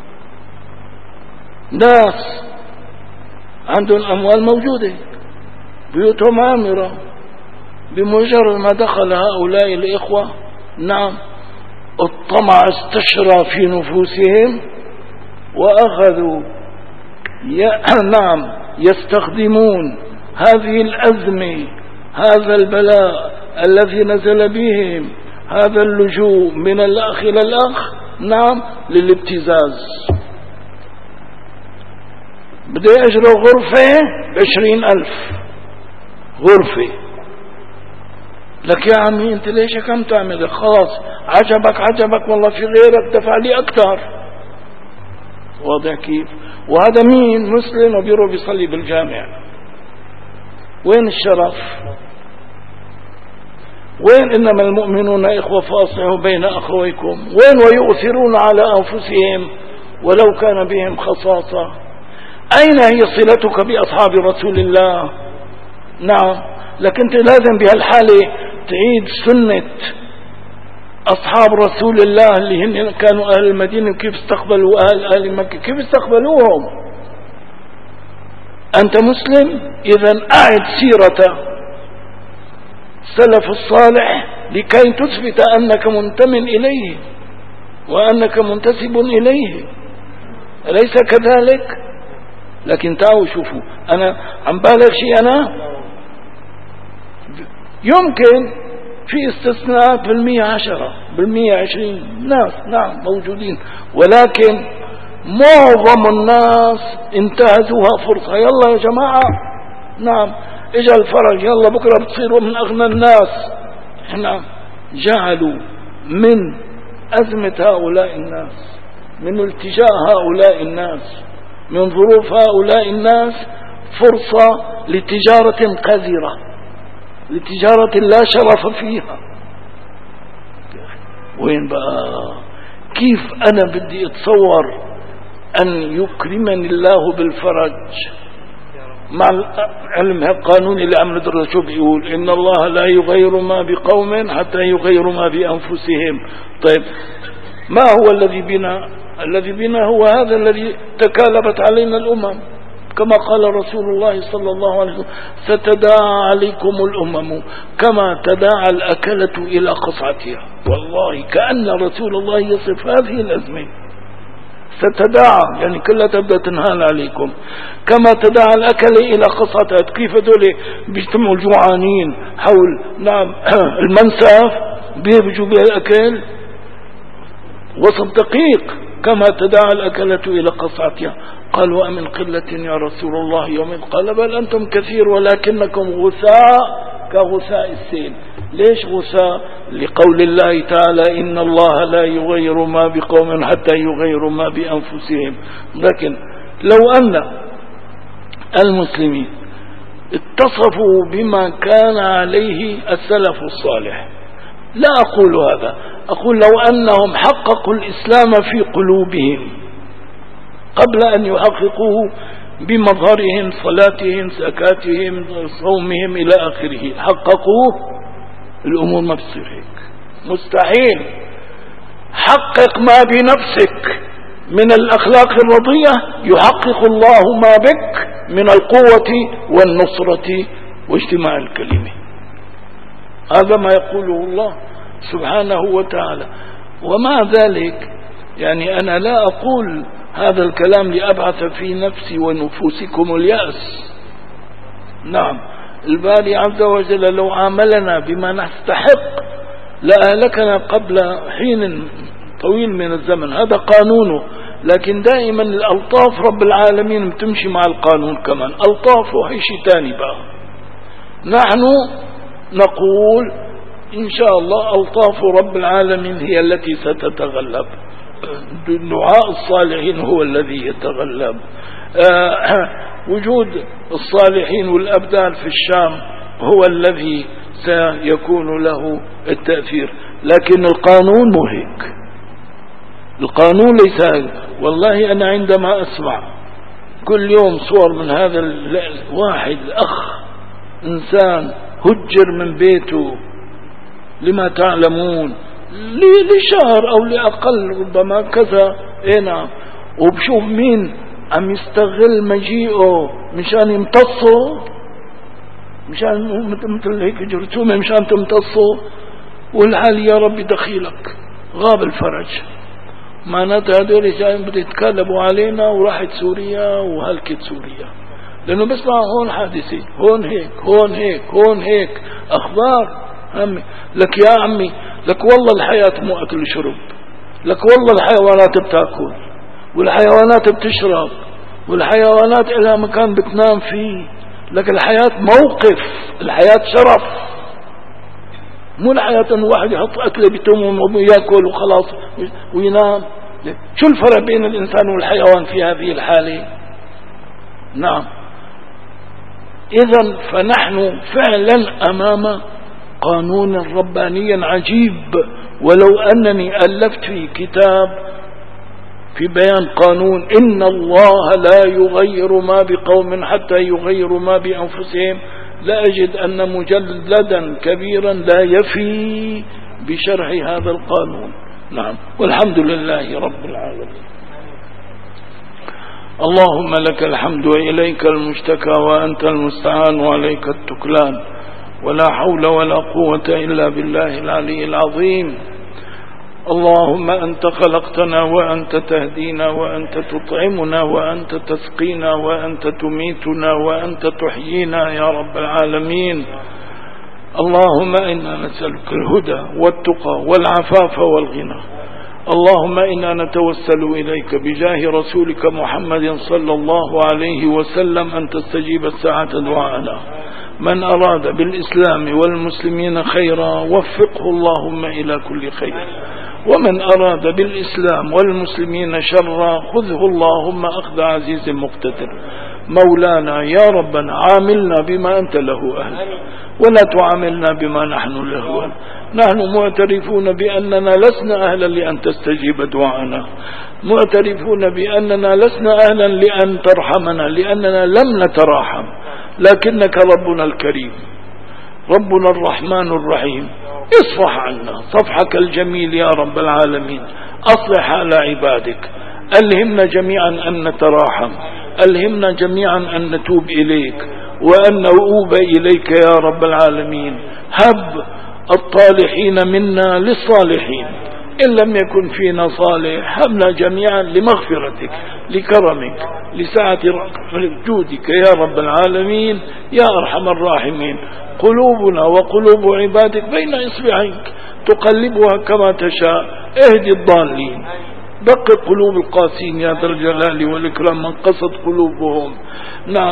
ناس عندهم أموال موجودة، بيوتهم عامرة، بمجرد ما دخل هؤلاء الإخوة نعم الطمع استشرى في نفوسهم وأخذوا نعم يستخدمون هذه الأزمة، هذا البلاء الذي نزل بهم، هذا اللجوء من الأخ إلى الأخ نعم للابتزاز. بدي أجروا غرفة بعشرين ألف غرفة، لك يا عمي أنت ليش كم تعمل؟ خلاص عجبك عجبك والله في غيرك دفع لي أكثر. واضح كيف؟ وهذا مين؟ مسلم وبيروح بيصلي بالجامع. وين الشرف؟ وين إنما المؤمنون إخوة فاصلحوا بين أخويكم؟ وين ويؤثرون على أنفسهم ولو كان بهم خصاصة؟ أين هي صلتك بأصحاب رسول الله؟ نعم، لكن أنت لازم بهالحالة تعيد سنة أصحاب رسول الله اللي هن كانوا أهل المدينة، كيف استقبلوا أهل أهل مكة، كيف استقبلوهم. أنت مسلم، إذن أعد سيرة سلف الصالح لكي تثبت أنك منتمن إليه وأنك منتسب إليه، أليس كذلك؟ لكن تعالوا شوفوا، أنا عم بالغ شيء؟ أنا يمكن في استثناءات بالمية عشرة بالمية عشرين ناس نعم موجودين، ولكن معظم الناس انتهزوها فرصة. يلا يا جماعة نعم اجا الفرج، يلا بكرة بتصيروا من أغنى الناس. احنا جعلوا من أزمة هؤلاء الناس، من التجاء هؤلاء الناس، من ظروف هؤلاء الناس فرصة لتجارة قذرة، لتجارة لا شرف فيها. وين بقى؟ كيف أنا بدي أتصور أن يكرمني الله بالفرج مع العلم القانوني اللي عم ندرسه؟ شو بيقول؟ إن الله لا يغير ما بقوم حتى يغيروا ما بأنفسهم. طيب ما هو الذي بنا؟ الذي بنا هو هذا الذي تكالبت علينا الأمم، كما قال رسول الله صلى الله عليه وسلم: ستداعى عليكم الأمم كما تداعى الأكلة إلى قصعتها. والله كأن رسول الله يصف هذه الأزمة، ستداعى يعني كلها تبدأ تنهال عليكم كما تداعى الأكل إلى قصعتها. كيف دول بيجتمعوا الجوعانين حول نعم المنسف بيبجوا بالأكل وسط دقيق كما تداعى الأكلة إلى قصعتها. قال: وأمن قلة يا رسول الله يوم؟ قال: بل أنتم كثير ولكنكم غثاء كغثاء السيل. ليش غثاء؟ لقول الله تعالى: إن الله لا يغير ما بقوم حتى يغيروا ما بأنفسهم. لكن لو أن المسلمين اتصفوا بما كان عليه السلف الصالح، لا أقول هذا، أقول لو أنهم حققوا الإسلام في قلوبهم قبل أن يحققوه بمظهرهم، صلاتهم، زكاتهم، صومهم إلى آخره، حققوه، الأمور ما بتصير هيك، مستحيل. حقق ما بنفسك من الأخلاق الرضية يحقق الله ما بك من القوة والنصرة واجتماع الكلمة. هذا ما يقوله الله سبحانه وتعالى. ومع ذلك يعني أنا لا أقول هذا الكلام لأبعث في نفسي ونفوسكم اليأس. نعم، الباري عز وجل لو عاملنا بما نستحق لأهلكنا قبل حين طويل من الزمن، هذا قانونه. لكن دائما الألطاف رب العالمين بتمشي مع القانون كمان، ألطاف وهي شيء تاني بقى. نحن نقول إن شاء الله ألطاف رب العالمين هي التي ستتغلب، دعاء الصالحين هو الذي يتغلب. آه وجود الصالحين والأبدال في الشام هو الذي سيكون له التأثير. لكن القانون مو هيك، القانون ليس هيك. والله أنا عندما أسمع كل يوم صور من هذا الواحد أخ إنسان هجر من بيته لما تعلمون لشهر أو لأقل ربما كذا، إيه نعم، وبشوف مين عم يستغل مجيئه مشان يمتصوا، مشان مثل هيك جرثومة مشان تمتصوا، والحال يا ربي دخيلك غاب الفرج. معناتها هذول جايين بده يتكلموا علينا وراحت سوريا وهلكت سوريا، لأنه بسمع هون حادثة، هون هيك، هون هيك، هون هيك، أخبار عمي. لك يا عمي، لك والله الحياة مو أكل وشرب، لك والله الحيوانات بتاكل والحيوانات بتشرب والحيوانات إلها مكان بتنام فيه. لك الحياة موقف، الحياة شرف، مو الحياة أن واحد يحط أكله بتمه ويأكل وخلاص وينام. شو الفرق بين الإنسان والحيوان في هذه الحالة؟ نعم. إذن فنحن فعلا أمام قانون رباني عجيب. ولو أنني ألفت في كتاب في بيان قانون إن الله لا يغير ما بقوم حتى يغيروا ما بأنفسهم، لا أجد أن مجلدا كبيرا لا يفي بشرح هذا القانون. نعم، والحمد لله رب العالمين. اللهم لك الحمد وإليك المشتكى وأنت المستعان وعليك التكلان، ولا حول ولا قوة إلا بالله العلي العظيم. اللهم أنت خلقتنا وأنت تهدينا وأنت تطعمنا وأنت تسقينا وأنت تميتنا وأنت تحيينا يا رب العالمين. اللهم إنا نسألك الهدى والتقى والعفاف والغنى. اللهم إنا نتوسل إليك بجاه رسولك محمد صلى الله عليه وسلم أن تستجيب الساعة دعاءنا. من أراد بالإسلام والمسلمين خيرا وفقه اللهم إلى كل خير، ومن أراد بالإسلام والمسلمين شرا خذه اللهم أخذ عزيز مقتدر. مولانا يا ربنا عاملنا بما أنت له أهل، ولا تعاملنا بما نحن له أهل. نحن معترفون بأننا لسنا أهلا لأن تستجيب دعانا، معترفون بأننا لسنا أهلا لأن ترحمنا لأننا لم نتراحم، لكنك ربنا الكريم ربنا الرحمن الرحيم. اصفح عنا صفحك الجميل يا رب العالمين. أصلح حال عبادك. ألهمنا جميعا أن نتراحم، ألهمنا جميعا أن نتوب إليك وأن نؤوب إليك يا رب العالمين. هب الطالحين منا للصالحين، إن لم يكن فينا صالح هبنا جميعا لمغفرتك لكرمك لسعة جودك يا رب العالمين يا أرحم الراحمين. قلوبنا وقلوب عبادك بين إصبعيك تقلبها كما تشاء. اهدي الضالين، دق قلوب القاسين يا ذا الجلال والإكرام من قصد قلوبهم. نعم،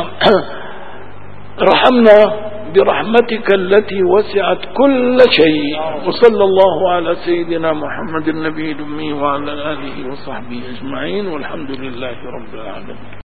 رحمنا برحمتك التي وسعت كل شيء. وصلى الله على سيدنا محمد النبي الأمي وعلى آله وصحبه أجمعين، والحمد لله رب العالمين.